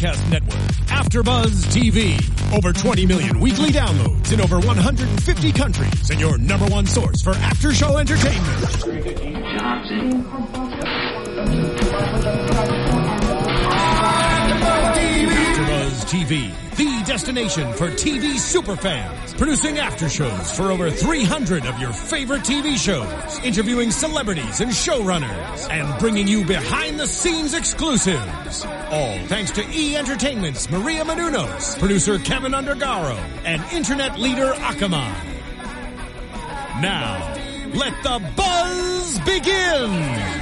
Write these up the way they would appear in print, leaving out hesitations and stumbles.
Podcast Network, AfterBuzz TV. Over 20 million weekly downloads in over 150 countries, and your number one source for after-show entertainment. AfterBuzz TV, the destination for TV superfans, producing aftershows for over 300 of your favorite TV shows, interviewing celebrities and showrunners, and bringing you behind-the-scenes exclusives. All thanks to E! Entertainment's Maria Menounos, producer Kevin Undergaro, and internet leader Akamai. Now, let the buzz begin!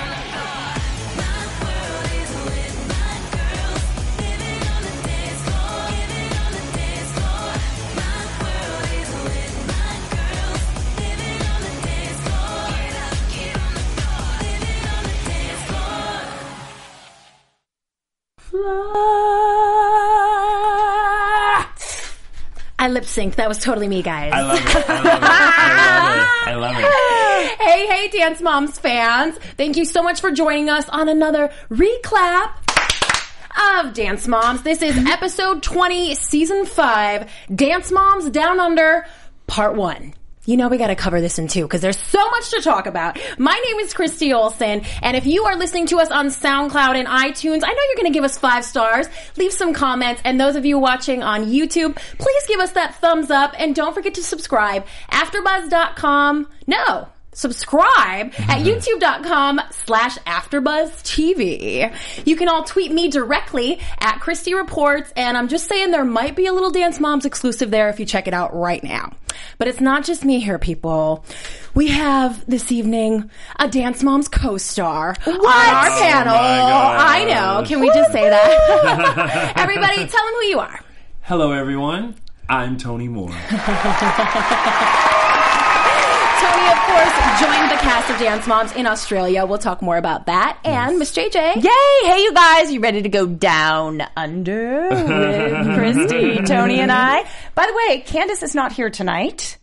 I lip synced. That was totally me, guys. I love it. I love it. Hey, Dance Moms fans. Thank you so much for joining us on another reclap of Dance Moms. This is episode 20, season 5, Dance Moms Down Under, part 1. You know we gotta cover this in 2 because there's so much to talk about. My name is Christy Olsen, and if you are listening to us on SoundCloud and iTunes, I know you're gonna give us 5 stars, leave some comments, and those of you watching on YouTube, please give us that thumbs up, and don't forget to subscribe. AfterBuzz.com. No. Subscribe at youtube.com/AfterBuzzTV. You can all tweet me directly at Christy Reports, and I'm just saying there might be a little Dance Moms exclusive there if you check it out right now. But it's not just me here, people. We have this evening a Dance Moms co-star on our panel. I know. Can we just say that? Everybody, tell them who you are. Hello, everyone. I'm Tony Moore. Tony, of course, joined the cast of Dance Moms in Australia. We'll talk more about that. And Miss JJ. Yay! Hey, you guys. You ready to go down under with Christy, Tony, and I? By the way, Candace is not here tonight.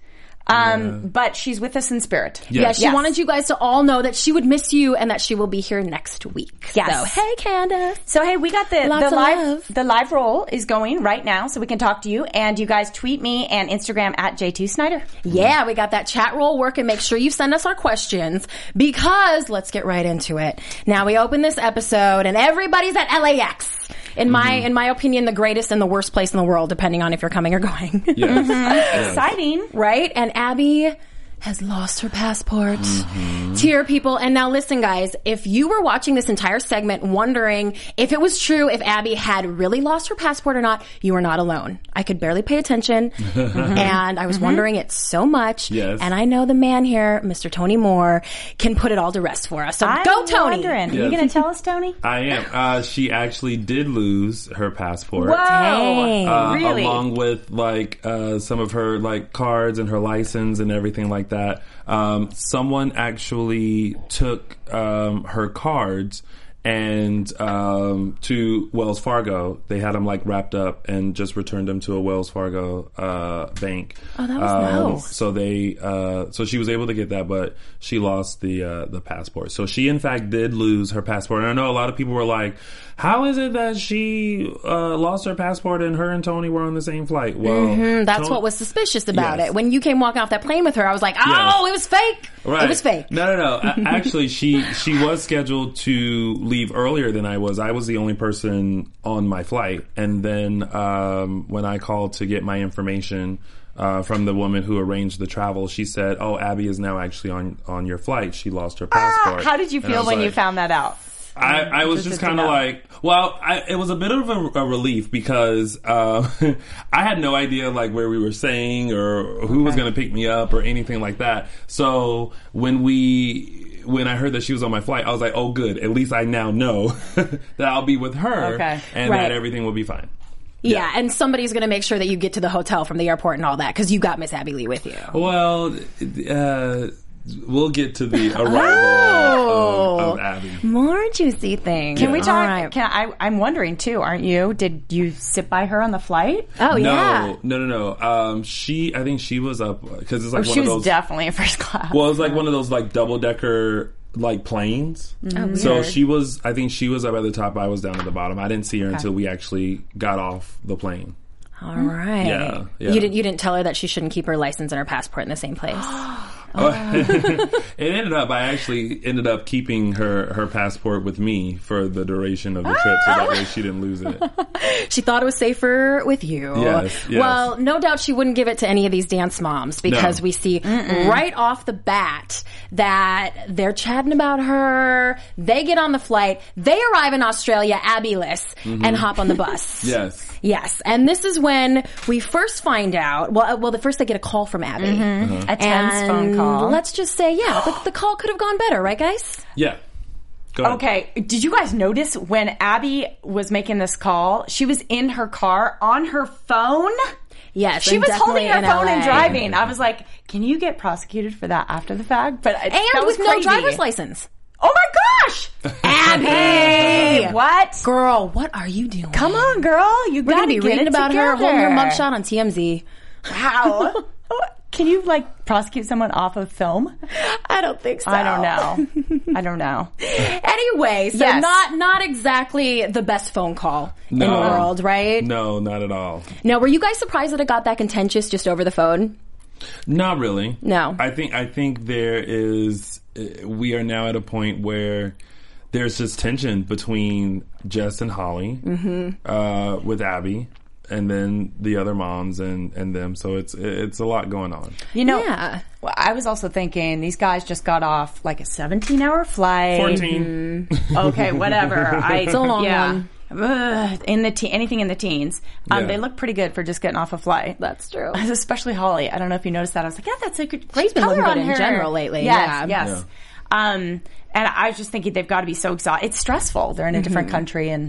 But she's with us in spirit. Yes. Yeah, she wanted you guys to all know that she would miss you and that she will be here next week. Yes. So, hey, Candace. So, hey, we got the live roll is going right now, so we can talk to you. And you guys tweet me and Instagram at J2 Snyder. Yeah, we got that chat roll working. Make sure you send us our questions because let's get right into it. Now, we open this episode and everybody's at LAX. In my opinion, the greatest and the worst place in the world, depending on if you're coming or going. Yes. Yes. Exciting. Right? And Abby has lost her passport. Tear, people. And now listen, guys, if you were watching this entire segment wondering if it was true, if Abby had really lost her passport or not, you are not alone. I could barely pay attention. And I was wondering it so much. Yes. And I know the man here, Mr. Tony Moore, can put it all to rest for us. So go, Tony. Yes. Are you going to tell us, Tony? I am. She actually did lose her passport. Whoa. Really? Along with some of her cards and her license and everything like that. Someone actually took her cards and to Wells Fargo. They had them wrapped up and just returned them to a Wells Fargo bank. Oh, that was nice. So they so she was able to get that, but she lost the passport. So she in fact did lose her passport. And I know a lot of people were like, how is it that she lost her passport and her and Tony were on the same flight? Well, that's what was suspicious about it. When you came walking off that plane with her, I was like, oh, it was fake. Right. It was fake. No. Actually, she was scheduled to leave earlier than I was. I was the only person on my flight. And then when I called to get my information from the woman who arranged the travel, she said, oh, Abby is now actually on your flight. She lost her passport. How did you feel when you found that out? I was just kind of it was a bit of a relief because I had no idea where we were staying or who was going to pick me up or anything like that. So when I heard that she was on my flight, I was like, oh, good. At least I now know that I'll be with her and that everything will be fine. Yeah, and somebody's going to make sure that you get to the hotel from the airport and all that because you got Miss Abby Lee with you. Well, we'll get to the arrival of Abby. More juicy things. Can we talk? Right. I'm wondering too. Aren't you? Did you sit by her on the flight? Oh yeah. No. I think she was up because it's one of those. She was definitely in first class. Well, it's one of those double decker like planes. Oh, So weird. I think she was up at the top, I was down at the bottom. I didn't see her until we actually got off the plane. All right. Yeah. You didn't tell her that she shouldn't keep her license and her passport in the same place. It ended up, I actually ended up keeping her passport with me for the duration of the trip, so that way she didn't lose it. She thought it was safer with you. Yes. Well, no doubt she wouldn't give it to any of these dance moms because we see right off the bat that they're chatting about her. They get on the flight. They arrive in Australia, Abby-less, and hop on the bus. Yes. Yes. And this is when we first find out, well, the first they get a call from Abby. A tense phone call. Let's just say, the call could have gone better, right, guys? Yeah. Go ahead. Okay, did you guys notice when Abby was making this call, she was in her car on her phone? Yes. She and was definitely holding her in phone LA. and driving. I was like, can you get prosecuted for that after the fact? But And that was with no crazy. driver's license. Oh my gosh! Abby! What? Girl, what are you doing? Come on, girl. You We're gotta going to be get reading it about her together. holding her mugshot on TMZ. Wow. Can you prosecute someone off of film? I don't think so. I don't know. Anyway, so Yes. not exactly the best phone call in the world, right? No, not at all. Now, were you guys surprised that it got that contentious just over the phone? Not really. No. I think there is. We are now at a point where there's just tension between Jess and Holly, with Abby, and then the other moms and them. So it's a lot going on. You know, Yeah. well, I was also thinking these guys just got off like a 17-hour flight. 14. Okay, whatever. It's a long one. In anything in the teens. Yeah. They look pretty good for just getting off a flight. That's true. Especially Holly. I don't know if you noticed that. I was like, yeah, that's a great She's been color looking on good in her. general lately, Yes, yeah. yes. And I was just thinking they've got to be so exhausted. It's stressful. They're in a different country and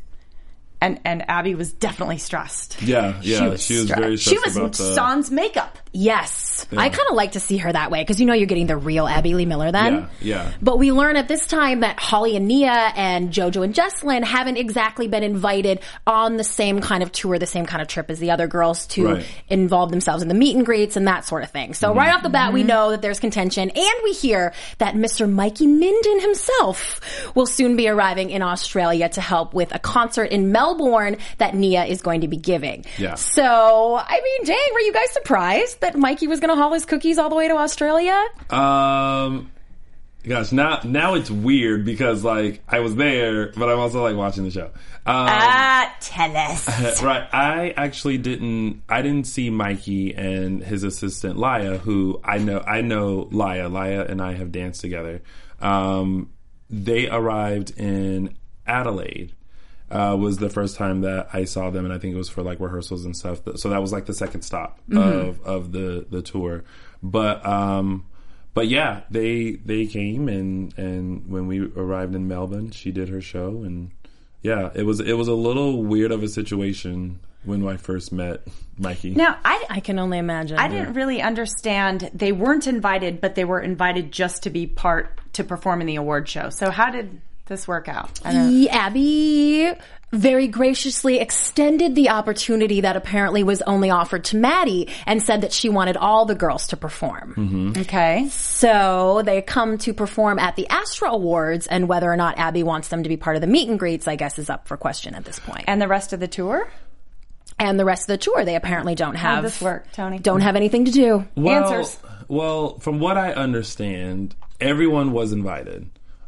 Abby was definitely stressed. Yeah, she was very stressed She was about the... sans makeup. Yes. I kind of like to see her that way because you're getting the real Abby Lee Miller then. Yeah. But we learn at this time that Holly and Nia and JoJo and Jesslyn haven't exactly been invited on the same kind of tour, the same kind of trip as the other girls to involve themselves in the meet and greets and that sort of thing. So right off the bat, we know that there's contention, and we hear that Mr. Mikey Minden himself will soon be arriving in Australia to help with a concert in Melbourne that Nia is going to be giving. Yeah. So, I mean, dang, were you guys surprised that Mikey was going to haul his cookies all the way to Australia? Gosh, now it's weird because I was there, but I'm also watching the show. Tell us. Right. I actually didn't see Mikey and his assistant Laya, who I know Laya. Laya and I have danced together. They arrived in Adelaide. Was the first time that I saw them, and I think it was for rehearsals and stuff. So that was the second stop of the tour. But yeah, they came and when we arrived in Melbourne, she did her show, and yeah, it was a little weird of a situation when I first met Mikey. Now, I can only imagine. I didn't really understand. They weren't invited, but they were invited just to to perform in the award show. So how did this work out? Abby very graciously extended the opportunity that apparently was only offered to Maddie and said that she wanted all the girls to perform. Okay. So they come to perform at the Astra Awards, and whether or not Abby wants them to be part of the meet and greets, I guess, is up for question at this point. And the rest of the tour? And the rest of the tour, they apparently don't have. How did this work, Tony? Don't have anything to do. Answers. Well, from what I understand, everyone was invited.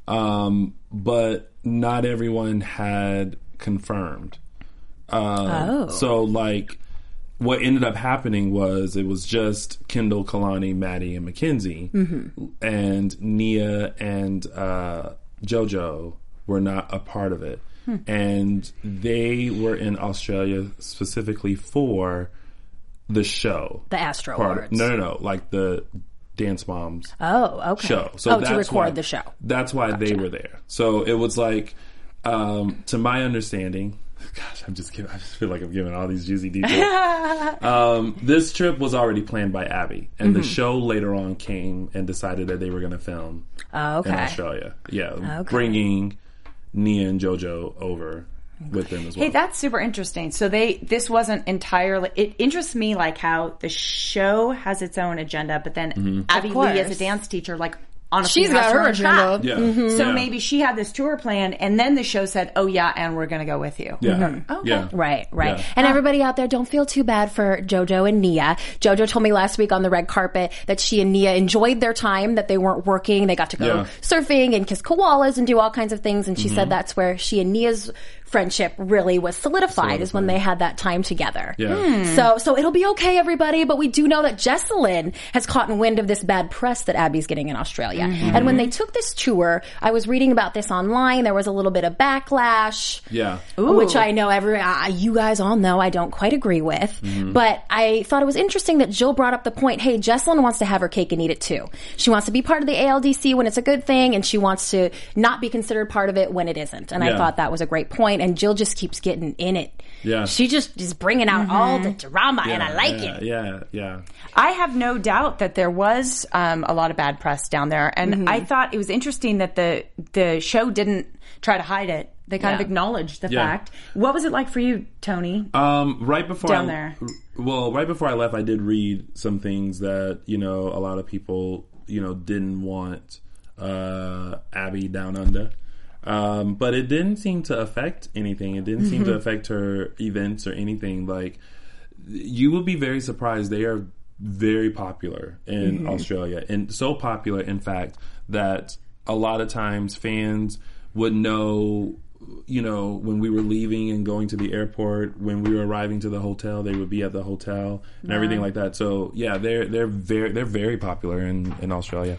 But not everyone had confirmed. So what ended up happening was it was just Kendall, Kalani, Maddie, and Mackenzie, and Nia and JoJo were not a part of it, and they were in Australia specifically for the show, The Astro part. Awards. No, the Dance Moms okay. show. So to record the show. That's why they were there. So it was to my understanding, gosh, I just feel like I'm giving all these juicy details. This trip was already planned by Abby, and the show later on came and decided that they were going to film in Australia. Yeah, bringing Nia and JoJo over with them as well. Hey, that's super interesting. So this wasn't entirely. It interests me how the show has its own agenda, but then Abby Lee as a dance teacher honestly She's got her agenda. Yeah. Mm-hmm. So maybe she had this tour plan, and then the show said, "Oh yeah, and we're going to go with you." Yeah. Mm-hmm. Okay. Yeah. Right. Yeah. And everybody out there, don't feel too bad for JoJo and Nia. JoJo told me last week on the red carpet that she and Nia enjoyed their time, that they weren't working. They got to go surfing and kiss koalas and do all kinds of things. And she said that's where she and Nia's friendship really was solidified, is when they had that time together. Yeah. So it'll be okay, everybody. But we do know that Jessalyn has caught wind of this bad press that Abby's getting in Australia. And when they took this tour, I was reading about this online. There was a little bit of backlash. Yeah. Which I know you guys all know I don't quite agree with. But I thought it was interesting that Jill brought up the point, hey, Jessalyn wants to have her cake and eat it too. She wants to be part of the ALDC when it's a good thing, and she wants to not be considered part of it when it isn't. And I thought that was a great point. And Jill just keeps getting in it. Yeah. She just is bringing out all the drama, and I like it. Yeah. I have no doubt that there was a lot of bad press down there, and I thought it was interesting that the show didn't try to hide it. They kind of acknowledged the fact. What was it like for you, Tony? Right before down there. Well, right before I left, I did read some things that a lot of people didn't want Abby down under. But it didn't seem to affect anything. It didn't seem to affect her events or anything. Like, you will be very surprised. They are very popular in Australia, and so popular, in fact, that a lot of times fans would know, when we were leaving and going to the airport, when we were arriving to the hotel, they would be at the hotel and everything like that. So yeah, they're very popular in Australia.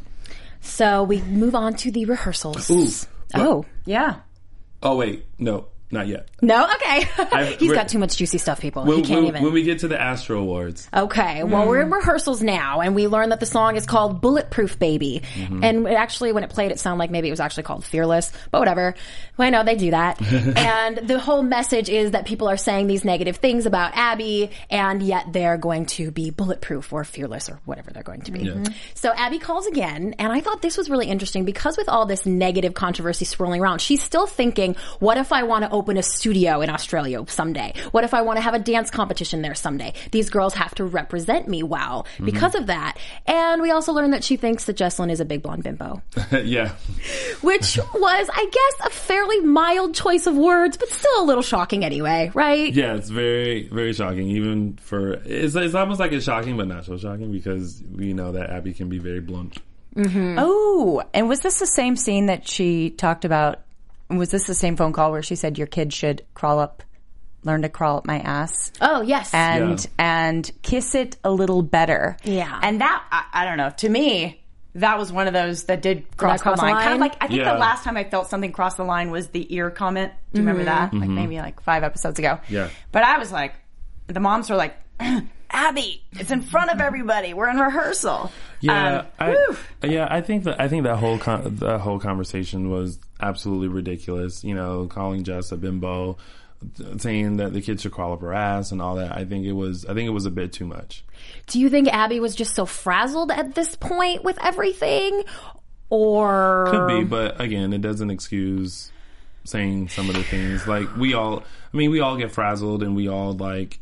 So we move on to the rehearsals. Ooh. Oh. Yeah. Oh wait, no, not yet. No? Okay. He's got too much juicy stuff, people. He can't even. When we get to the Astro Awards. Okay. Well, we're in rehearsals now, and we learned that the song is called Bulletproof Baby. And it actually, when it played, it sounded like maybe it was actually called Fearless, but whatever. Well, I know they do that. And the whole message is that people are saying these negative things about Abby, and yet they're going to be bulletproof or fearless or whatever they're going to be. So Abby calls again, and I thought this was really interesting because with all this negative controversy swirling around, she's still thinking, what if I want to open a studio in Australia someday? What if I want to have a dance competition there someday? These girls have to represent me well because of that. And we also learned that she thinks that Jessalyn is a big blonde bimbo. Yeah. Which was, I guess, a fairly mild choice of words, but still a little shocking anyway, right? Yeah, it's very, very shocking. Even for, it's almost like it's shocking, but not so shocking because we know that Abby can be very blunt. Oh, and was this the same scene that she talked about? Was this the same phone call where she said your kid should learn to crawl up my ass? Oh, yes. And kiss it a little better. Yeah. And that, I don't know, to me, that was one of those that did cross the line. Kind of like, I think the last time I felt something cross the line was the ear comment. Do you remember that? Like maybe 5 episodes ago. Yeah. But I was like, the moms were like, Abby, it's in front of everybody. We're in rehearsal. Yeah, I think that whole conversation was absolutely ridiculous. Calling Jess a bimbo, saying that the kid should crawl up her ass and all that. I think it was a bit too much. Do you think Abby was just so frazzled at this point with everything, or could be? But again, it doesn't excuse saying some of the things. Like we all get frazzled and we all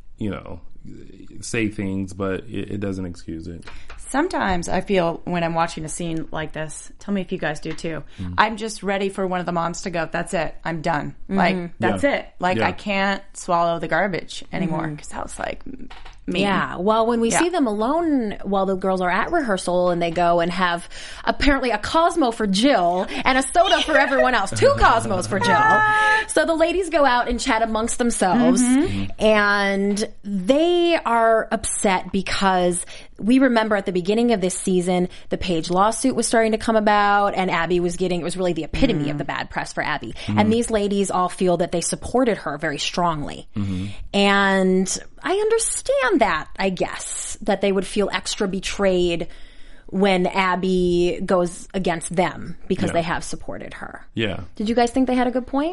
say things, but it doesn't excuse it. Sometimes I feel when I'm watching a scene like this, tell me if you guys do too, I'm just ready for one of the moms to go, that's it, I'm done. That's it. I can't swallow the garbage anymore because that was me. Yeah. Well, when we see them alone while the girls are at rehearsal and they go and have apparently a Cosmo for Jill and a soda for everyone else. 2 Cosmos for Jill. So the ladies go out and chat amongst themselves and they are upset because we remember at the beginning of this season, the Paige lawsuit was starting to come about and Abby was it was really the epitome of the bad press for Abby. And these ladies all feel that they supported her very strongly. And I understand that, I guess, that they would feel extra betrayed when Abby goes against them because they have supported her. Yeah. Did you guys think they had a good point?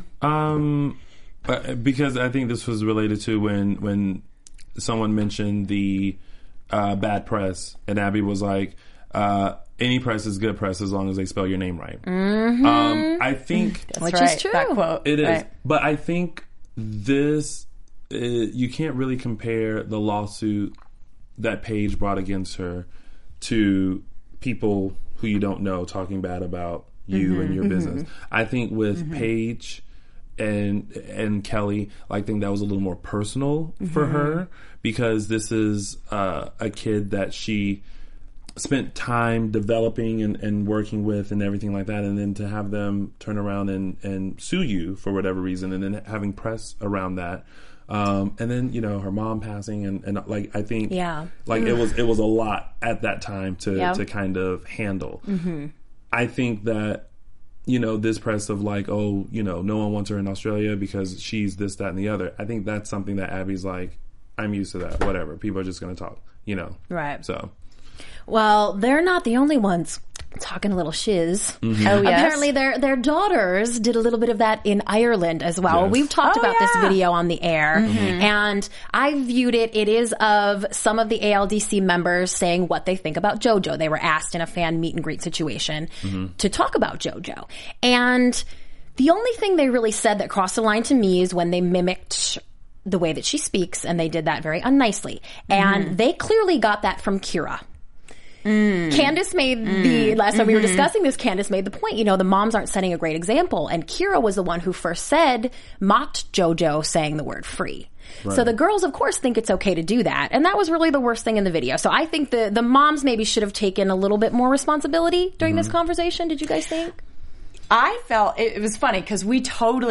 Because I think this was related to when someone mentioned the bad press and Abby was like, any press is good press as long as they spell your name right. I think... Which is true. That quote. It is. But I think this... you can't really compare the lawsuit that Paige brought against her to people who you don't know talking bad about you and your business. I think with Paige and Kelly, I think that was a little more personal for her, because this is a kid that she spent time developing and working with and everything like that, and then to have them turn around and sue you for whatever reason, and then having press around that, and then her mom passing, and like I think it was a lot at that time to kind of handle. I think that this press of like, oh, no one wants her in Australia because she's this, that, and the other. I think that's something that Abby's like, I'm used to that. Whatever, people are just going to talk, right? So. Well, they're not the only ones talking a little shiz. Oh, yes. Apparently their daughters did a little bit of that in Ireland as well. Yes. We've talked about this video on the air, and I viewed it is of some of the ALDC members saying what they think about JoJo. They were asked in a fan meet and greet situation to talk about JoJo. And the only thing they really said that crossed the line to me is when they mimicked the way that she speaks, and they did that very unnicely. And they clearly got that from Kira. Candace made the last time we were discussing this, Candace made the point, the moms aren't setting a great example, and Kira was the one who first mocked JoJo saying the word free. Right. So the girls, of course, think it's okay to do that, and that was really the worst thing in the video. So I think the moms maybe should have taken a little bit more responsibility during this conversation. Did you guys think? I felt it was funny because we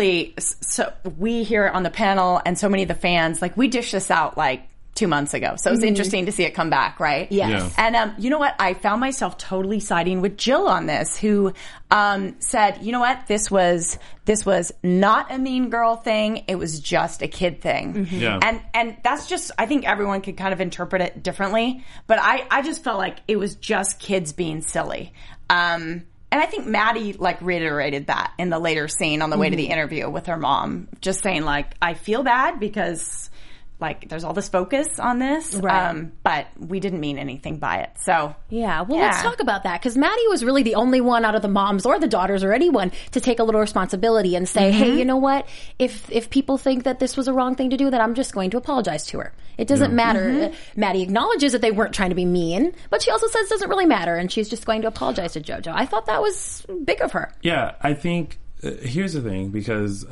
here on the panel and so many of the fans, like, we dished this out like 2 months ago. So it was interesting to see it come back, right? Yes. Yeah. And you know what? I found myself totally siding with Jill on this, who said, you know what? This was not a mean girl thing. It was just a kid thing. Yeah. And that's just, I think everyone could kind of interpret it differently. But I just felt like it was just kids being silly. And I think Maddie reiterated that in the later scene on the way to the interview with her mom, just saying I feel bad because there's all this focus on this, right. But we didn't mean anything by it. So let's talk about that, because Maddie was really the only one out of the moms or the daughters or anyone to take a little responsibility and say, hey, you know what? If people think that this was a wrong thing to do, then I'm just going to apologize to her. It doesn't matter. Maddie acknowledges that they weren't trying to be mean, but she also says it doesn't really matter, and she's just going to apologize to JoJo. I thought that was big of her. Yeah, I think here's the thing, because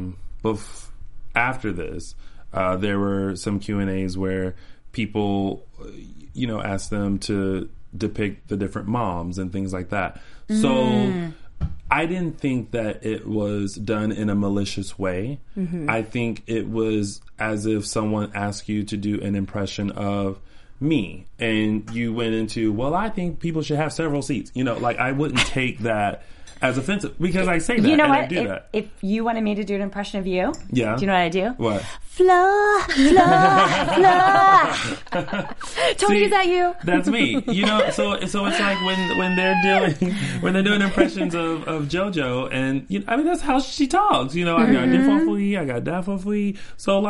after this, there were some Q&As where people, asked them to depict the different moms and things like that. So I didn't think that it was done in a malicious way. I think it was as if someone asked you to do an impression of me, and you went into, well, I think people should have several seats. I wouldn't take that as offensive, because I say that, you know and what? I do that. If you wanted me to do an impression of you, do you know what I do? What? Fla. Tony, is that you? That's me. So it's like when they're doing impressions of JoJo, and that's how she talks. I got this for free, I got that for free. So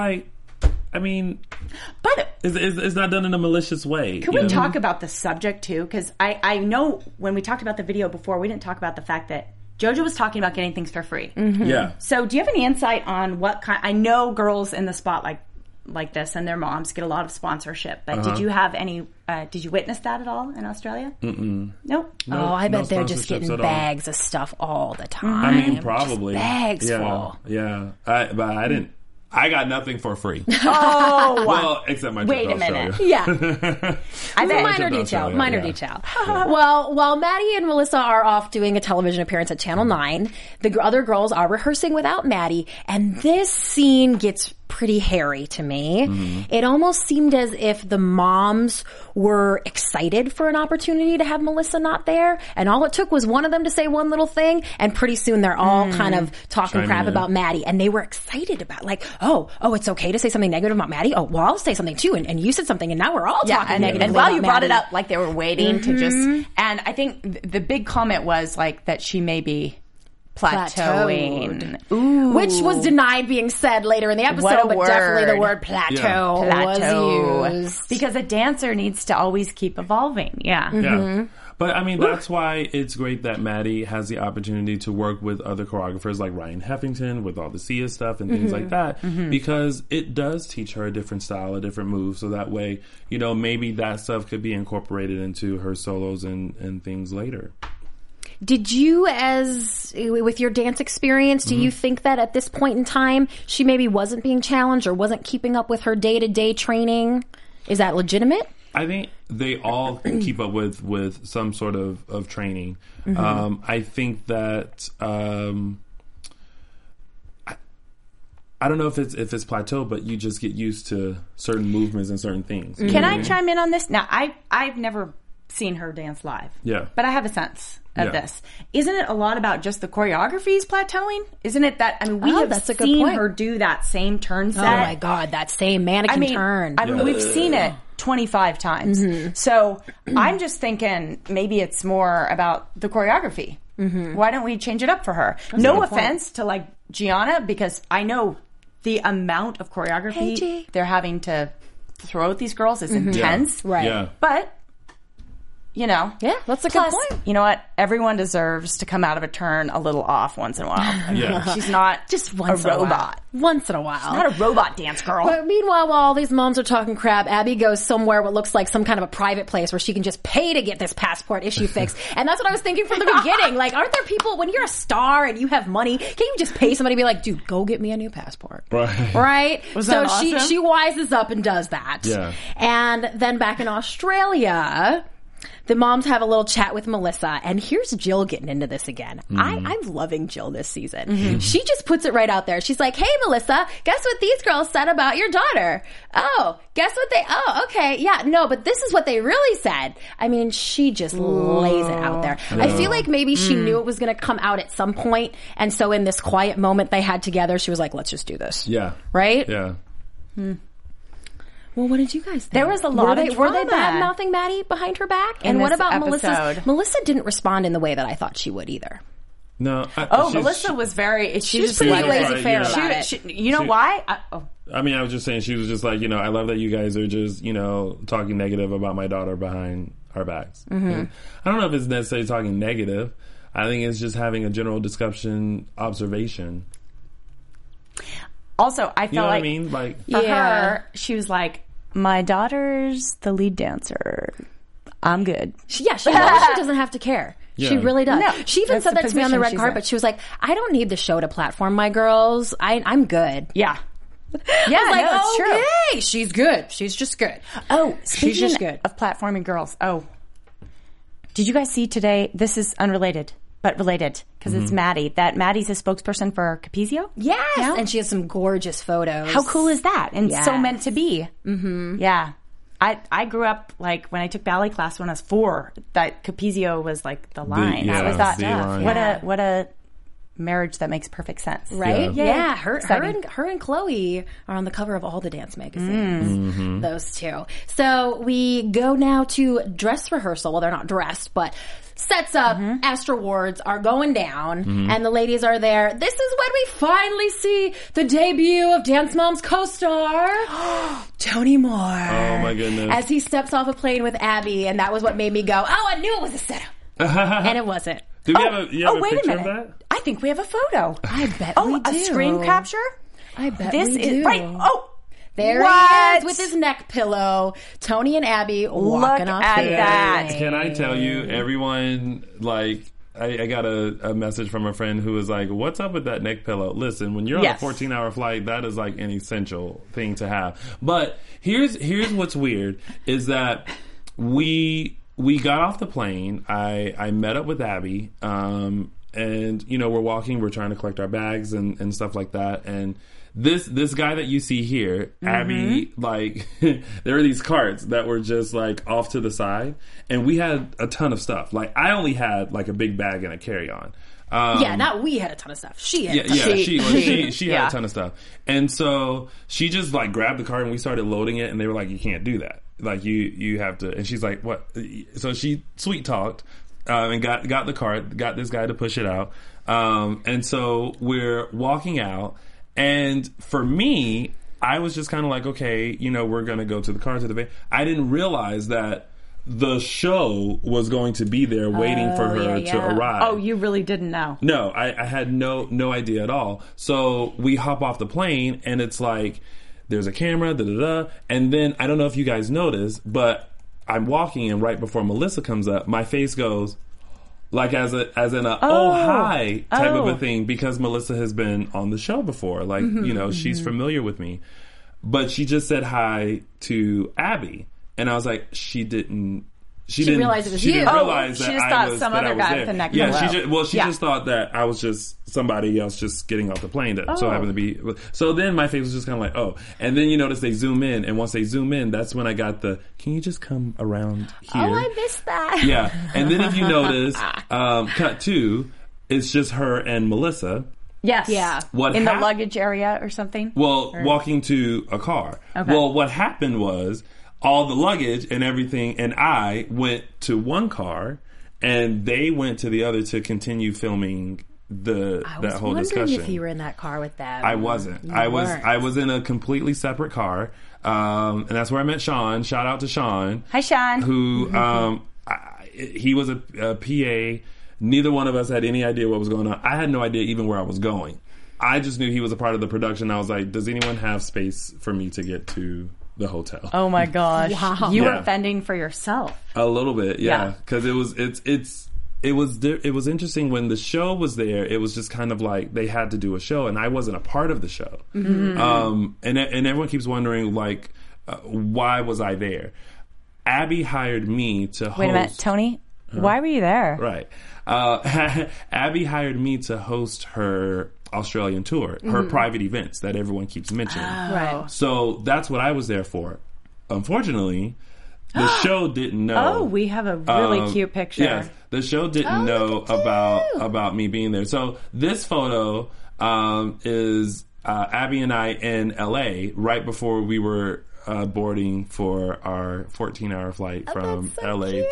but it's not done in a malicious way. Can we talk about the subject too? Because I know when we talked about the video before, we didn't talk about the fact that JoJo was talking about getting things for free. Yeah. So do you have any insight on what kind? I know girls in the spotlight like this and their moms get a lot of sponsorship, but did you have any? Did you witness that at all in Australia? Nope. Oh, I bet they're just getting bags of stuff all the time. I mean, probably just bags full. Yeah. But I didn't. I got nothing for free. Oh, well, except my trip Wait a minute. Yeah. Minor detail. Well, while Maddie and Melissa are off doing a television appearance at Channel 9, the other girls are rehearsing without Maddie, and this scene gets pretty hairy to me. It almost seemed as if the moms were excited for an opportunity to have Melissa not there, and all it took was one of them to say one little thing, and pretty soon they're all kind of talking crap about Maddie, and they were excited about oh, it's okay to say something negative about Maddie? Oh, well, I'll say something too, and you said something, and now we're all talking negatively and while you brought it up, they were waiting to just, and I think the big comment was that she may be plateauing. Which was denied being said later in the episode, but definitely the word plateau was used. Because a dancer needs to always keep evolving. Yeah. But I mean, that's why it's great that Maddie has the opportunity to work with other choreographers like Ryan Heffington with all the Sia stuff and things like that, because it does teach her a different style, a different move. So that way, you know, maybe that stuff could be incorporated into her solos and things later. Did you, with your dance experience, do you think that at this point in time she maybe wasn't being challenged or wasn't keeping up with her day-to-day training? Is that legitimate? I think they all keep up with some sort of training. I think that I don't know if it's plateaued, but you just get used to certain movements and certain things. Can I chime in on this? Now, I've never seen her dance live. Yeah. But I have a sense of this. Isn't it a lot about just the choreography's plateauing? Isn't it that, I mean, we have seen her do that same turn set. Oh my God, that same mannequin turn. I mean, we've seen it 25 times. So I'm just thinking maybe it's more about the choreography. Why don't we change it up for her? That's no offense to like Gianna, because I know the amount of choreography they're having to throw at these girls is intense. Right. Yeah. But, you know. Yeah, that's a good point. You know what? Everyone deserves to come out of a turn a little off once in a while. Yeah. She's not just once a robot. Once in a while. She's not a robot dance girl. But meanwhile, while all these moms are talking crap, Abby goes somewhere what looks like some kind of a private place where she can just pay to get this passport issue fixed. And that's what I was thinking from the beginning. Like, aren't there people, when you're a star and you have money, can't you just pay somebody to be like, dude, go get me a new passport? Right? Was that awesome? she wises up and does that. Yeah. And then back in Australia, the moms have a little chat with Melissa, and here's Jill getting into this again. I'm loving Jill this season. She just puts it right out there. She's like, hey, Melissa, guess what these girls said about your daughter? Oh, okay, yeah, no, but this is what they really said. I mean, she just lays it out there. Yeah. I feel like maybe she knew it was going to come out at some point, and so in this quiet moment they had together, she was like, let's just do this. Yeah. Right? Yeah. Well, what did you guys think? There was a lot of Were they bad-mouthing Maddie behind her back? And what about Melissa? Melissa didn't respond in the way that I thought she would either. No. Melissa was very... She was pretty laissez-faire about it. You know why? I mean, I was just saying, she was just like, you know, I love that you guys are just, you know, talking negative about my daughter behind our backs. I don't know if it's necessarily talking negative. I think it's just having a general discussion, observation. Also, I felt you know what I mean? Like, for her, she was like, my daughter's the lead dancer. I'm good. She knows she doesn't have to care. Yeah. She really does. No, she even said that to me on the red carpet. She was like, I don't need the show to platform my girls. I'm good. Yeah. Yeah, I was like, it's true. Okay, she's good. She's just good. Oh, speaking of platforming girls. Oh, did you guys see today? This is unrelated, but related, because it's Maddie. That Maddie's a spokesperson for Capezio? Yes. Yeah? And she has some gorgeous photos. How cool is that? And so meant to be. Yeah. I grew up, like, when I took ballet class when I was 4, that Capezio was, like, the line. I was thought, what a marriage that makes perfect sense. Right? Yeah. Her and Chloe are on the cover of all the dance magazines. Those two. So we go now to dress rehearsal. Well, they're not dressed, but sets up, Astro Awards are going down, and the ladies are there. This is when we finally see the debut of Dance Moms co-star, Tony Moore. Oh my goodness. As he steps off a plane with Abby, and that was what made me go, oh, I knew it was a setup. And it wasn't. Do we have a wait picture a minute. of that? I think we have a photo. I bet we do. A screen capture? I bet this we is do. Right. Oh, there he is with his neck pillow. Tony and Abby walking off at that. Can I tell you, everyone, like, I got a message from a friend who was like, what's up with that neck pillow? Listen, when you're on a 14-hour flight, that is like an essential thing to have. But here's what's weird is that we got off the plane. I met up with Abby, and, you know, we're trying to collect our bags and stuff like that. And this guy that you see here, Abby, like, there were these carts that were just, like, off to the side. And we had a ton of stuff. Like, I only had, like, a big bag and a carry-on. Not we had a ton of stuff. She had she had a ton of stuff. And so she just, like, grabbed the cart and we started loading it. And they were like, you can't do that. Like, you have to. And she's like, what? So she sweet talked. And got the cart, got this guy to push it out. And so we're walking out. And for me, I was just kind of like, okay, you know, we're going to go to the car, to the van. I didn't realize that the show was going to be there waiting for her to arrive. Oh, you really didn't know? No, I had no idea at all. So we hop off the plane, and it's like, there's a camera, and then, I don't know if you guys noticed, but I'm walking, and right before Melissa comes up, my face goes, like as in a hi type of a thing, because Melissa has been on the show before. Like, she's familiar with me. But she just said hi to Abby. And I was like, she didn't realize it was you. She didn't realize that she just thought some other guy with a neck below. She just thought that I was just somebody else just getting off the plane that so happened to be. So then my face was just kind of like, oh. And then you notice they zoom in. And once they zoom in, that's when I got can you just come around here? Oh, I missed that. Yeah. And then if you notice, cut 2, it's just her and Melissa. Yes. Yeah. In the luggage area or something? Well, walking to a car. Okay. Well, what happened was, all the luggage and everything, and I went to one car, and they went to the other to continue filming that whole discussion. I was wondering if you were in that car with them. I wasn't. I was in a completely separate car, and that's where I met Sean. Shout out to Sean. Hi, Sean. Who he was a PA. Neither one of us had any idea what was going on. I had no idea even where I was going. I just knew he was a part of the production. I was like, does anyone have space for me to get to the hotel? Oh my gosh. Wow. You were fending for yourself. A little bit, yeah. Because it was interesting when the show was there. It was just kind of like they had to do a show, and I wasn't a part of the show. Mm-hmm. And everyone keeps wondering, like, why was I there? Abby hired me to host. Wait a minute, Tony. Why were you there? Right. Abby hired me to host her Australian tour, her private events that everyone keeps mentioning. Right. So that's what I was there for. Unfortunately, the show didn't know. Oh, we have a really cute picture. Yes, the show didn't know about me being there. So this photo is Abby and I in LA right before we were boarding for our 14-hour flight from LA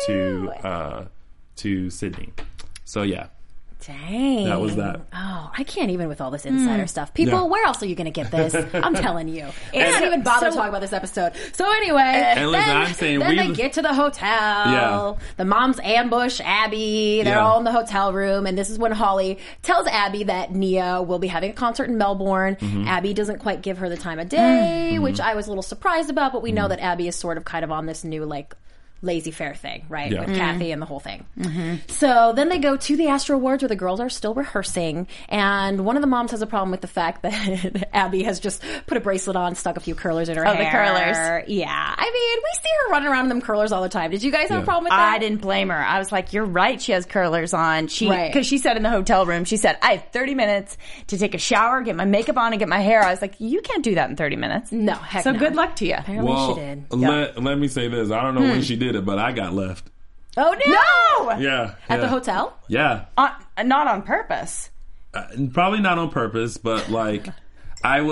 to Sydney. So yeah. Dang. That was that. Oh, I can't even with all this insider stuff. People, where else are you going to get this? I'm telling you. And not even bother to talk about this episode. So anyway, and listen, I'm saying then they get to the hotel. Yeah. The moms ambush Abby. They're all in the hotel room. And this is when Holly tells Abby that Nia will be having a concert in Melbourne. Mm-hmm. Abby doesn't quite give her the time of day, which I was a little surprised about. But we know that Abby is sort of kind of on this new, like, lazy fair thing, right? With Kathy and the whole thing. Mm-hmm. So then they go to the Astro Awards where the girls are still rehearsing, and one of the moms has a problem with the fact that Abby has just put a bracelet on, stuck a few curlers in her hair. Oh, the curlers. Yeah. I mean, we see her running around in them curlers all the time. Did you guys have a problem with that? I didn't blame her. I was like, you're right, she has curlers on. Because she said in the hotel room, she said, I have 30 minutes to take a shower, get my makeup on, and get my hair. I was like, you can't do that in 30 minutes. No, heck so no. good luck to you. Apparently she did. Let me say this. I don't know when she did it, but I got left. Oh no! Yeah. At the hotel? Yeah. Not on purpose. Probably not on purpose, but like I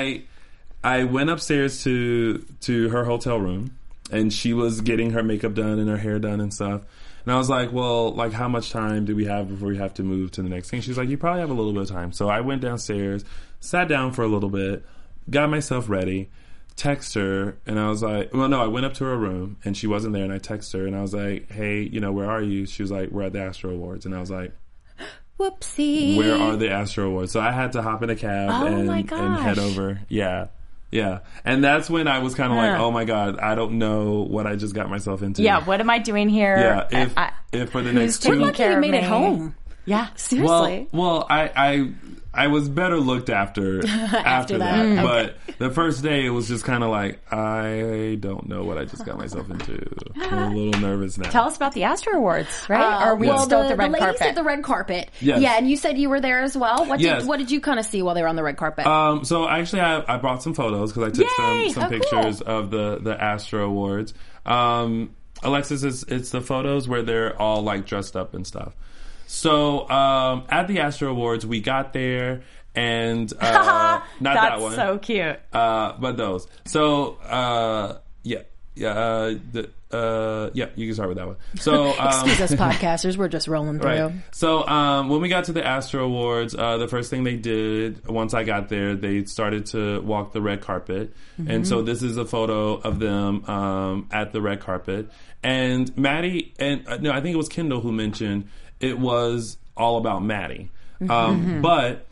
went upstairs to her hotel room, and she was getting her makeup done and her hair done and stuff. And I was like, well, like, how much time do we have before we have to move to the next thing? She's like, you probably have a little bit of time. So I went downstairs, sat down for a little bit, got myself ready, text her, and I was like, well, no, I went up to her room, and she wasn't there, and I texted her, and I was like, hey, where are you? She was like, we're at the Astro Awards. And I was like, whoopsie. Where are the Astro Awards? So I had to hop in a cab and head over. Yeah. Yeah. And that's when I was kind of like, oh my God, I don't know what I just got myself into. Yeah, what am I doing here? Yeah, if for the next 2 weeks. We're lucky we made it home. Yeah, seriously. Well, I was better looked after that. But the first day, it was just kind of like, I don't know what I just got myself into. I'm a little nervous now. Tell us about the Astro Awards, right? Or are we still at the red carpet? The ladies at the red carpet. Yes. Yeah, and you said you were there as well. What did you kind of see while they were on the red carpet? So actually, I brought some photos because I took some pictures of the Astro Awards. Alexis, it's the photos where they're all like dressed up and stuff. So, at the Astro Awards, we got there, and, not that one. That's so cute. But those. So, Yeah, you can start with that one. So, excuse us, podcasters. We're just rolling through. Right. So, when we got to the Astro Awards, the first thing they did once I got there, they started to walk the red carpet, and so this is a photo of them at the red carpet. And Maddie, and no, I think it was Kendall who mentioned it was all about Maddie, but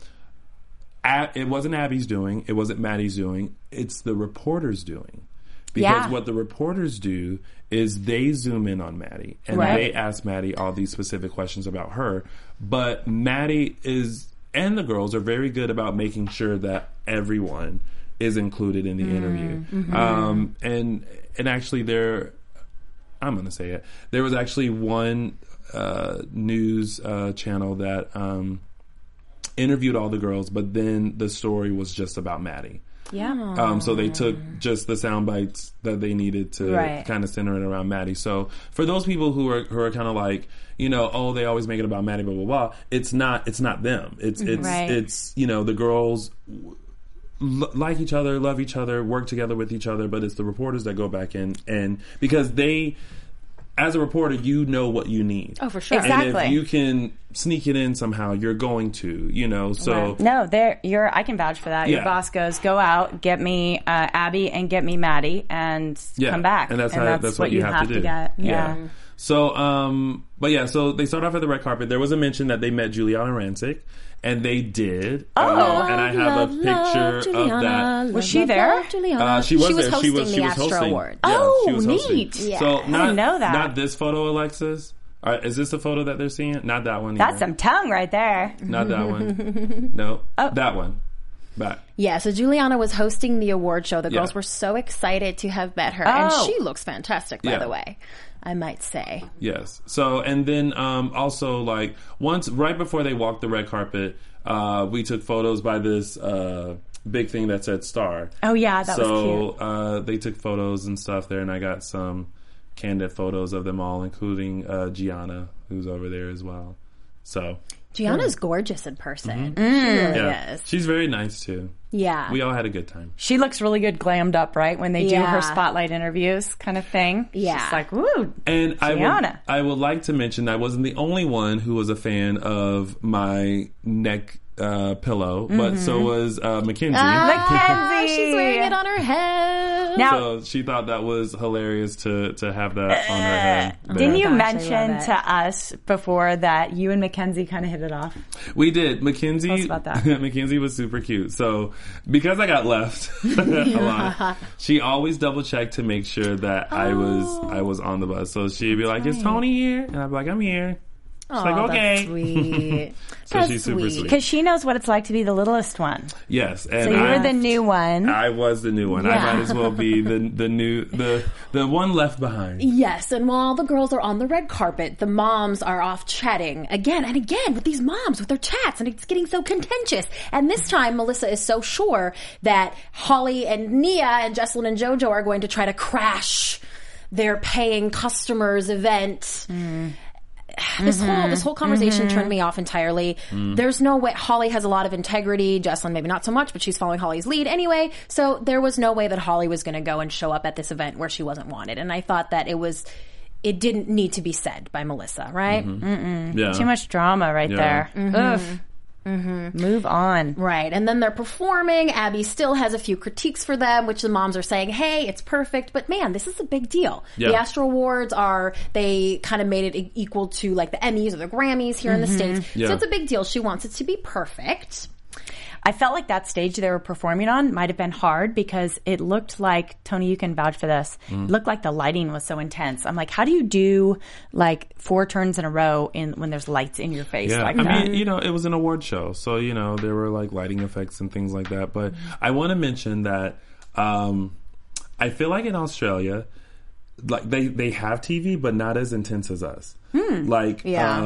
it wasn't Abby's doing. It wasn't Maddie's doing. It's the reporters doing. Because what the reporters do is they zoom in on Maddie and they ask Maddie all these specific questions about her. But Maddie and the girls are very good about making sure that everyone is included in the interview. And actually I'm going to say it. There was actually one news channel that interviewed all the girls, but then the story was just about Maddie. Yeah. So they took just the sound bites that they needed to kind of center it around Maddie. So for those people who are kind of like, you know, oh, they always make it about Maddie, blah blah blah. It's not them. It's you know, the girls like each other, love each other, work together with each other, but it's the reporters that go back in and because they. As a reporter, you know what you need. Oh, for sure. Exactly. And if you can sneak it in somehow, you're going to, you know, so. No, I can vouch for that. Your boss goes, go out, get me Abby and get me Maddie and come back. And that's what you have to do. Get. Yeah. So, so they start off at the red carpet. There was a mention that they met Giuliana Rancic. And they did. And I have a picture of that. Was she there? She was there. Hosting the Astro Awards. Oh, neat. Yeah. So I didn't know that. Not this photo, Alexis. Is this the photo that they're seeing? Not that one either. That's some tongue right there. Not that one. No. That one. Back. Yeah, so Giuliana was hosting the award show. The girls were so excited to have met her. And she looks fantastic, by the way. I might say. Yes. So, and then also, like, right before they walked the red carpet, we took photos by this big thing that said Star. Oh, yeah, that was cute. So, they took photos and stuff there, and I got some candid photos of them all, including Gianna, who's over there as well. So... Gianna's gorgeous in person. She really is. She's very nice, too. Yeah. We all had a good time. She looks really good glammed up, right? When they do her spotlight interviews kind of thing. Yeah. She's like, woo, and Gianna. I would like to mention I wasn't the only one who was a fan of my neck pillow, but so was Mackenzie. Mackenzie! She's wearing it on her head. Now, so she thought that was hilarious to have that on her head. Didn't you mention to us before that you and Mackenzie kind of hit it off? We did. Mackenzie, tell us about that. Mackenzie was super cute. So because I got left a lot, she always double checked to make sure that I was on the bus. So she'd be like, "Is Tony here?" And I'd be like, "I'm here." She's like, okay. That's sweet. So she's super sweet. Because she knows what it's like to be the littlest one. Yes. And so you're the new one. I was the new one. Yeah. I might as well be the one left behind. Yes. And while the girls are on the red carpet, the moms are off chatting again and again with these moms, with their chats, and it's getting so contentious. And this time, Melissa is so sure that Holly and Nia and Jesselyn and JoJo are going to try to crash their paying customers event. This whole conversation turned me off entirely. There's no way. Holly has a lot of integrity. Jesselyn maybe not so much, but she's following Holly's lead anyway. So there was no way that Holly was going to go and show up at this event where she wasn't wanted. And I thought that it didn't need to be said by Melissa, right? Yeah. Too much drama right there. Ugh. Move on. Right. And then they're performing. Abby still has a few critiques for them, which the moms are saying, hey, it's perfect. But man, this is a big deal. Yeah. The Astro Awards they kind of made it equal to like the Emmys or the Grammys here in the States. Yeah. So it's a big deal. She wants it to be perfect. I felt like that stage they were performing on might have been hard because it looked like, Tony, you can vouch for this, it looked like the lighting was so intense. I'm like, how do you do like 4 turns in a row when there's lights in your face like that? I mean, it was an award show, so, there were like lighting effects and things like that. But I want to mention that I feel like in Australia, like they have TV, but not as intense as us. Like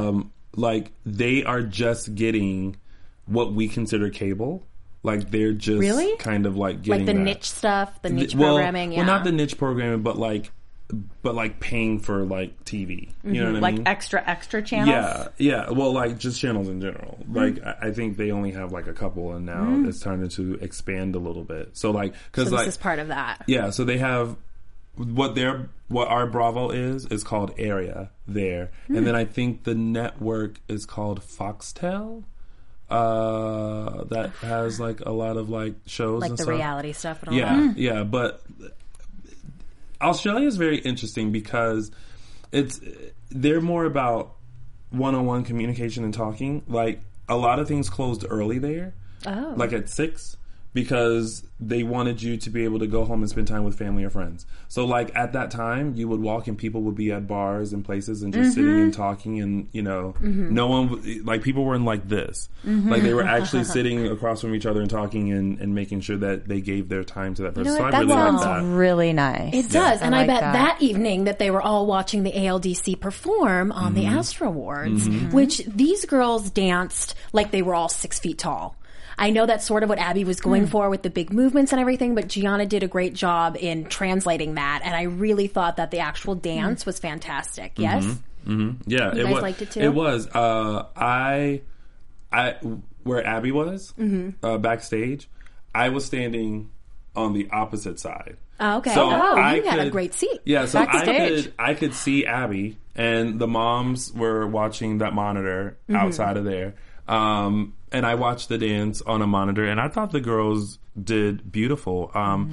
they are just getting what we consider cable. Like they're just kind of like getting like the niche stuff, the niche programming. Well, not the niche programming, but like paying for like TV. You know what I mean? Like extra channels. Yeah. Well, like just channels in general. Like I think they only have like a couple, and now it's starting to expand a little bit. So like, because this is part of that. Yeah. So they have what our Bravo is called Area there, and then I think the network is called Foxtel. That has like a lot of like shows, like and the stuff. reality stuff and all that. Yeah. But Australia is very interesting because they're more about one-on-one communication and talking. Like a lot of things closed early there, like at 6. Because they wanted you to be able to go home and spend time with family or friends. So, like, at that time, you would walk and people would be at bars and places and just sitting and talking and, no one, like, people weren't like this. Like, they were actually sitting across from each other and talking and making sure that they gave their time to that person. So I really like that. Really nice. It does. And I bet that evening that they were all watching the ALDC perform on the Astro Awards, which these girls danced like they were all 6 feet tall. I know that's sort of what Abby was going for with the big movements and everything, but Gianna did a great job in translating that, and I really thought that the actual dance was fantastic. Yes? Yeah. You guys liked it too? It was. I where Abby was, backstage, I was standing on the opposite side. Oh, okay. So you had a great seat. Yeah, so backstage. I could see Abby, and the moms were watching that monitor outside of there. And I watched the dance on a monitor, and I thought the girls did beautiful.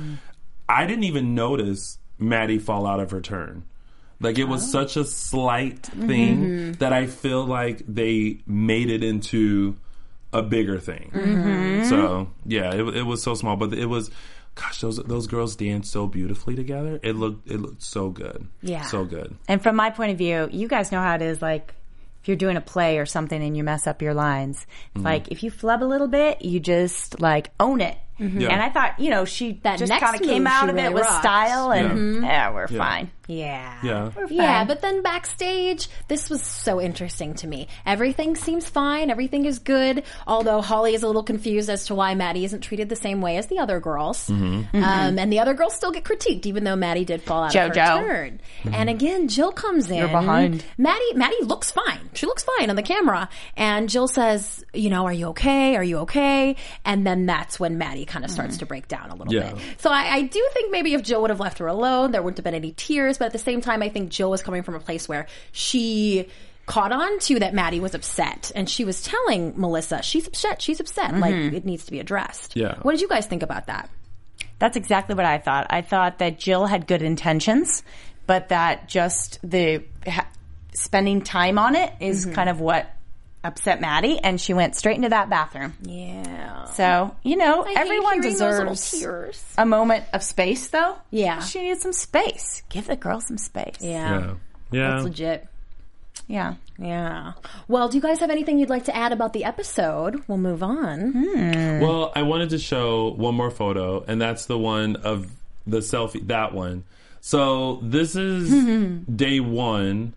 I didn't even notice Maddie fall out of her turn. Like, it was such a slight thing that I feel like they made it into a bigger thing. So, yeah, it was so small, but it was... Gosh, those girls danced so beautifully together. It looked so good. Yeah. So good. And from my point of view, you guys know how it is, like... If you're doing a play or something and you mess up your lines, like if you flub a little bit, you just like own it. Yeah. And I thought, she That just next kind of came move, out she of really it with rocked. style, and we're fine. Yeah. We're fine. Yeah, but then backstage, this was so interesting to me. Everything seems fine. Everything is good. Although Holly is a little confused as to why Maddie isn't treated the same way as the other girls. And the other girls still get critiqued, even though Maddie did fall out of her turn. And again, Jill comes in. You're behind. Maddie looks fine. She looks fine on the camera. And Jill says, are you okay? Are you okay? And then that's when Maddie kind of starts to break down a little bit. So I do think maybe if Jill would have left her alone, there wouldn't have been any tears. But at the same time, I think Jill was coming from a place where she caught on to that Maddie was upset. And she was telling Melissa, she's upset. Like, it needs to be addressed. Yeah. What did you guys think about that? That's exactly what I thought. I thought that Jill had good intentions, but that just the spending time on it is kind of what upset Maddie, and she went straight into that bathroom. Yeah. So, everyone deserves a moment of space, though. Yeah. She needs some space. Give the girl some space. Yeah. That's legit. Yeah. Yeah. Well, do you guys have anything you'd like to add about the episode? We'll move on. Well, I wanted to show one more photo, and that's the one of the selfie, that one. So this is day 1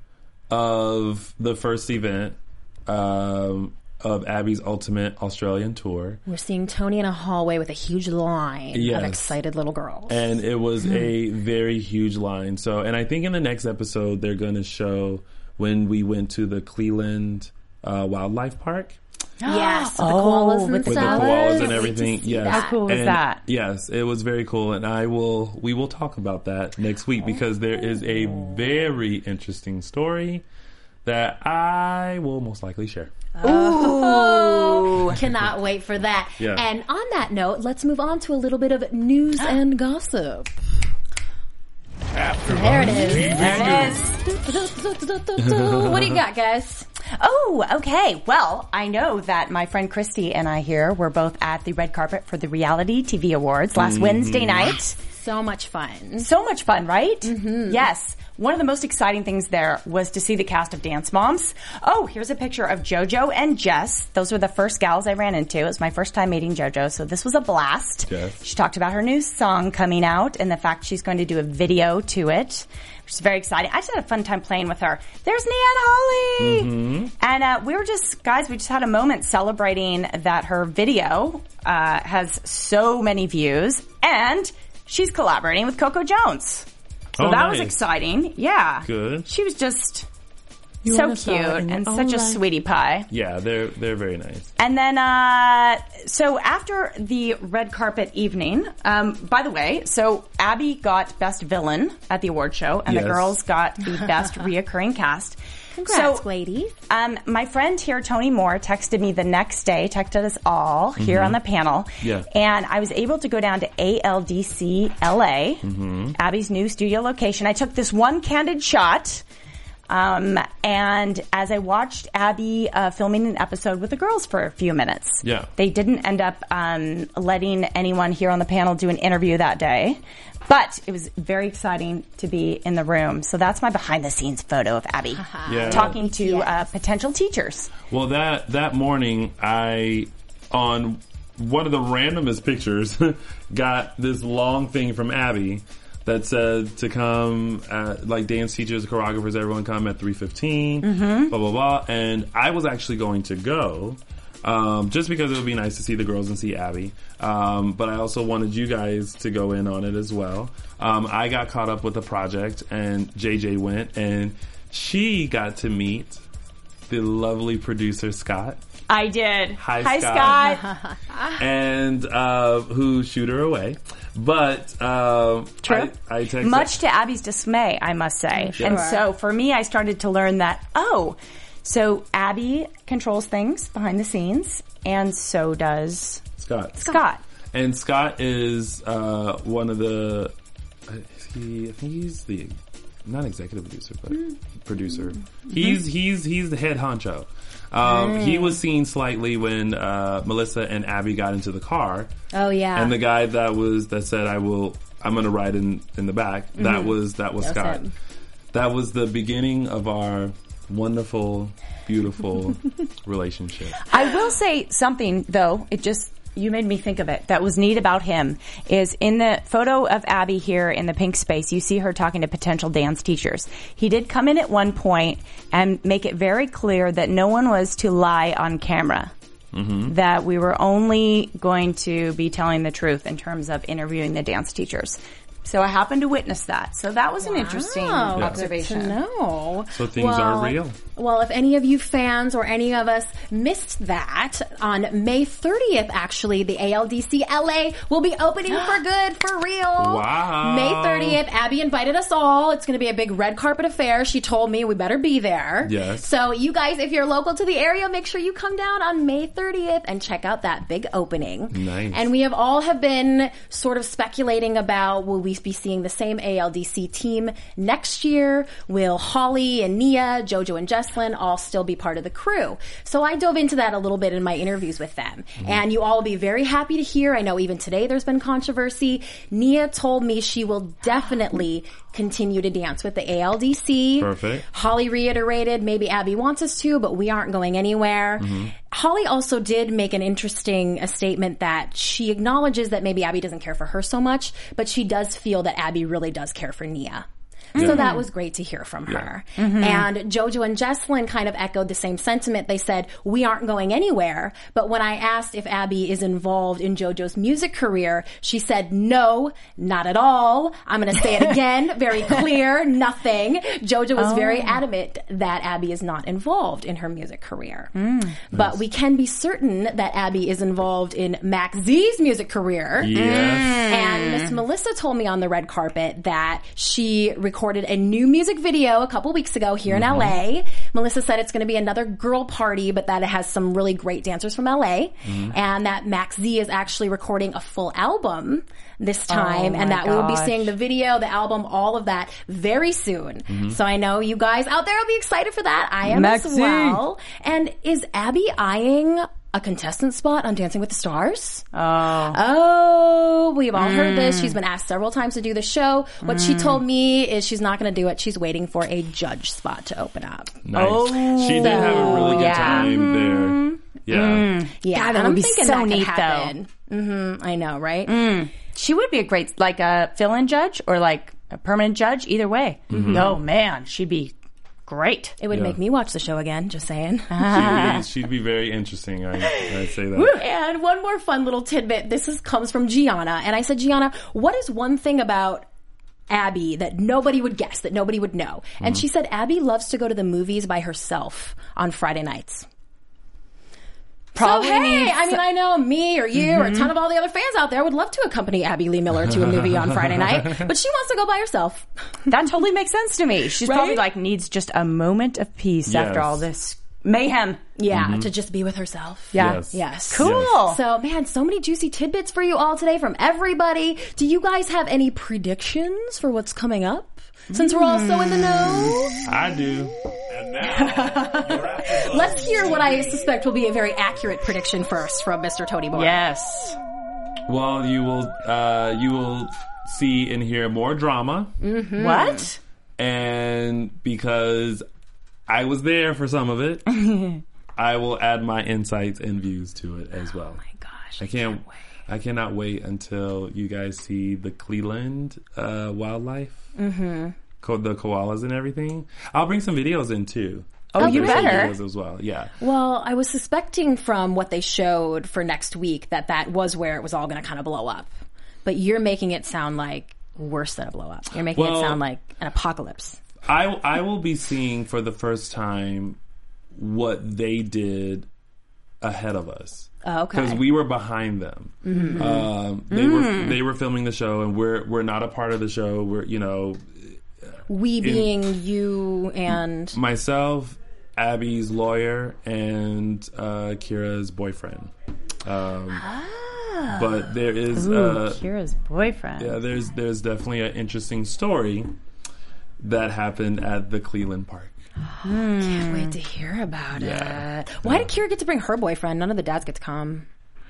of the first event of Abby's Ultimate Australian Tour. We're seeing Tony in a hallway with a huge line of excited little girls. And it was a very huge line. So, and I think in the next episode, they're going to show when we went to the Cleveland Wildlife Park. Yes, with the koalas with the koalas and everything. Yes. How cool is that? Yes, it was very cool, and we will talk about that next week because there is a very interesting story that I will most likely share. Ooh. Cannot wait for that. Yeah. And on that note, let's move on to a little bit of news and gossip. There it is. What do you got, guys? Oh, okay. Well, I know that my friend Christy and I here were both at the red carpet for the Reality TV Awards last Wednesday night. So much fun. So much fun, right? Yes. One of the most exciting things there was to see the cast of Dance Moms. Oh, here's a picture of JoJo and Jess. Those were the first gals I ran into. It was my first time meeting JoJo, so this was a blast. Yes. She talked about her new song coming out and the fact she's going to do a video to it, which is very exciting. I just had a fun time playing with her. There's Nan Holly! And we just had a moment celebrating that her video has so many views, and she's collaborating with Coco Jones. So that was exciting. Yeah. Good. She was just So cute and such a sweetie pie. Yeah, they're very nice. And then, so after the red carpet evening, by the way, so Abby got Best Villain at the award show, and the girls got the Best Reoccurring Cast. Congrats, ladies. My friend here, Tony Moore, texted me the next day, texted us all here on the panel. Yeah. And I was able to go down to ALDC LA, Abby's new studio location. I took this one candid shot. And as I watched Abby filming an episode with the girls for a few minutes, they didn't end up letting anyone here on the panel do an interview that day. But it was very exciting to be in the room. So that's my behind-the-scenes photo of Abby talking to potential teachers. Well, that morning, I, on one of the randomest pictures, got this long thing from Abby that said to come, like dance teachers, choreographers, everyone come at 3:15, blah, blah, blah. And I was actually going to go, just because it would be nice to see the girls and see Abby. But I also wanted you guys to go in on it as well. I got caught up with the project, and JJ went, and she got to meet the lovely producer, Scott. I did. Hi, Scott. And who shooed her away. But true. I texted much to Abby's dismay, I must say. Sure. And so for me, I started to learn that, so Abby controls things behind the scenes, and so does Scott. And Scott is one of the, I think he's the, not executive producer, but producer. He's the head honcho. He was seen slightly when Melissa and Abby got into the car. Oh yeah. And the guy that said I'm going to ride in the back. That was Scott. Him. That was the beginning of our wonderful, beautiful relationship. I will say something though. You made me think of it. That was neat about him is in the photo of Abby here in the pink space, you see her talking to potential dance teachers. He did come in at one point and make it very clear that no one was to lie on camera. That we were only going to be telling the truth in terms of interviewing the dance teachers. So I happened to witness that. So that was an interesting observation. Good to know. So things are real. Well, if any of you fans or any of us missed that, on May 30th, actually, the ALDC LA will be opening for good, for real. Wow. May 30th, Abby invited us all. It's going to be a big red carpet affair. She told me we better be there. Yes. So you guys, if you're local to the area, make sure you come down on May 30th and check out that big opening. Nice. And we have been sort of speculating about, will we be seeing the same ALDC team next year? Will Holly and Nia, JoJo and Jesslyn all still be part of the crew? So I dove into that a little bit in my interviews with them. And you all will be very happy to hear, I know even today there's been controversy. Nia told me she will definitely continue to dance with the ALDC. Perfect. Holly reiterated, maybe Abby wants us to, but we aren't going anywhere. Holly also did make an interesting statement that she acknowledges that maybe Abby doesn't care for her so much, but she does feel that Abby really does care for Nia. So that was great to hear from her. And JoJo and Jesslyn kind of echoed the same sentiment. They said, we aren't going anywhere. But when I asked if Abby is involved in JoJo's music career, she said, no, not at all. I'm going to say it again, very clear, nothing. JoJo was very adamant that Abby is not involved in her music career. But we can be certain that Abby is involved in Max Z's music career. Yes. And Miss Melissa told me on the red carpet that she recorded a new music video a couple weeks ago here in LA. Melissa said it's going to be another girl party, but that it has some really great dancers from LA. And that Max Z is actually recording a full album this time, and that we will be seeing the video, the album, all of that very soon. So I know you guys out there will be excited for that. I am Max as well. And is Abby eyeing a contestant spot on Dancing with the Stars? We've all heard this. She's been asked several times to do the show. What she told me is she's not going to do it. She's waiting for a judge spot to open up. Nice. She did have a really good time there. Yeah. Yeah, God, that would be so neat, though. I know, right? She would be a great, like a fill-in judge or like a permanent judge, either way. Oh man, she'd be great. It would make me watch the show again, just saying. She'd be very interesting, I'd say that. And one more fun little tidbit. This comes from Gianna. And I said, Gianna, what is one thing about Abby that nobody would guess, that nobody would know. And she said Abby loves to go to the movies by herself on Friday nights. Probably. So, hey, I know me or you or a ton of all the other fans out there would love to accompany Abby Lee Miller to a movie on Friday night, but she wants to go by herself. That totally makes sense to me. She's probably needs just a moment of peace after all this mayhem. Yeah, to just be with herself. Yeah. Yes. Cool. Yes. So, man, so many juicy tidbits for you all today from everybody. Do you guys have any predictions for what's coming up? Since we're all so in the know? I do. And now, let's hear what I suspect will be a very accurate prediction first from Mr. Tony Boy. Yes. Well, you will see and hear more drama. Mm-hmm. What? And because I was there for some of it, I will add my insights and views to it as well. Oh my gosh. I cannot wait until you guys see the Cleveland wildlife. Mm-hmm. The koalas and everything. I'll bring some videos in too. Oh, you better. Videos as well, yeah. Well, I was suspecting from what they showed for next week that was where it was all going to kind of blow up. But you're making it sound like worse than a blow up. You're making it sound like an apocalypse. I will be seeing for the first time what they did ahead of us. Oh, okay. Because we were behind them. Mm-hmm. They were filming the show, and we're not a part of the show. We're we being you and myself, Abby's lawyer, and Kira's boyfriend. But there is Kira's boyfriend. Yeah, there's definitely an interesting story that happened at the Cleveland Park. Can't wait to hear about it. Why did Kira get to bring her boyfriend? None of the dads get to come.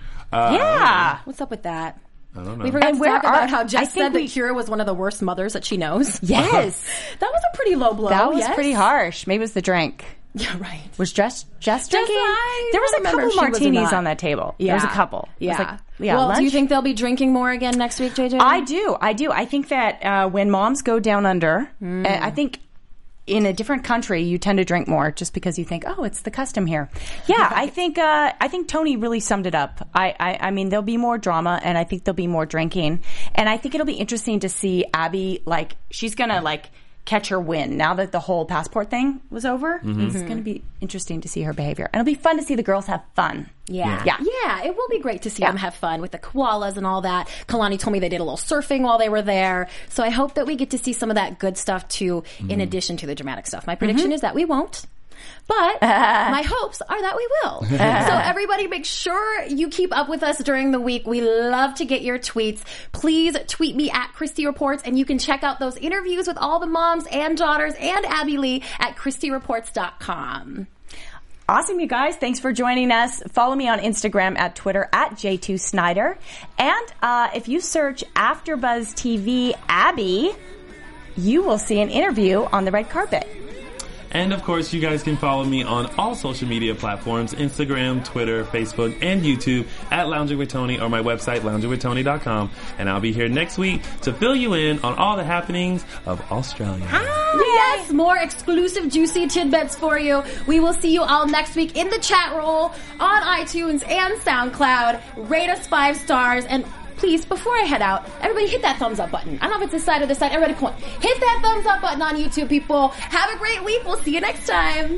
What's up with that? I don't know. We forgot to talk about how Jess said that Kira was one of the worst mothers that she knows. Yes. That was a pretty low blow. That was pretty harsh. Maybe it was the drink. Yeah, right. Was Jess drinking? There was a couple martinis on that table. Yeah. There was a couple. Yeah. Well, do you think they'll be drinking more again next week, JJ? I do. I think that when moms go down under, I think in a different country, you tend to drink more just because you think, oh, it's the custom here. Yeah, I think Tony really summed it up. I mean, there'll be more drama, and I think there'll be more drinking, and I think it'll be interesting to see Abby, she's gonna catch her win now that the whole passport thing was over. Mm-hmm. It's going to be interesting to see her behavior, and it'll be fun to see the girls have fun. Yeah, it will be great to see them have fun with the koalas and all that. Kalani told me they did a little surfing while they were there, so I hope that we get to see some of that good stuff too, in addition to the dramatic stuff. My prediction is that we won't. But my hopes are that we will. So everybody make sure you keep up with us during the week. We love to get your tweets. Please tweet me at Christy Reports, and you can check out those interviews with all the moms and daughters and Abby Lee at ChristyReports.com. Awesome, you guys. Thanks for joining us. Follow me on Instagram at Twitter at J2Snyder. And if you search AfterBuzz TV Abby, you will see an interview on the red carpet. And, of course, you guys can follow me on all social media platforms, Instagram, Twitter, Facebook, and YouTube at Lounging with Tony, or my website, loungingwithtony.com. And I'll be here next week to fill you in on all the happenings of Australia. Yes, more exclusive, juicy tidbits for you. We will see you all next week in the chat roll on iTunes and SoundCloud. Rate us 5 stars, and please, before I head out, everybody hit that thumbs up button. I don't know if it's this side or this side. Everybody point. Hit that thumbs up button on YouTube, people. Have a great week. We'll see you next time.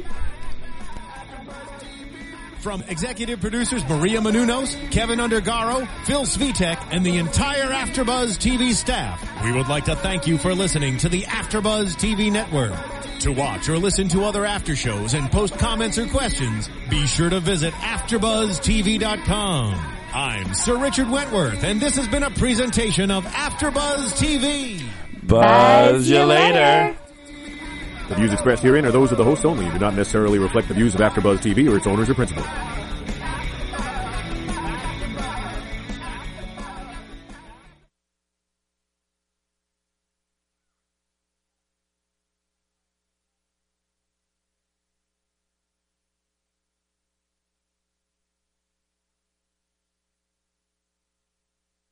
From executive producers Maria Menounos, Kevin Undergaro, Phil Svitek, and the entire AfterBuzz TV staff, we would like to thank you for listening to the AfterBuzz TV network. To watch or listen to other after shows and post comments or questions, be sure to visit AfterBuzzTV.com. I'm Sir Richard Wentworth, and this has been a presentation of AfterBuzz TV. Buzz you later. The views expressed herein are those of the hosts only and do not necessarily reflect the views of AfterBuzz TV or its owners or principals.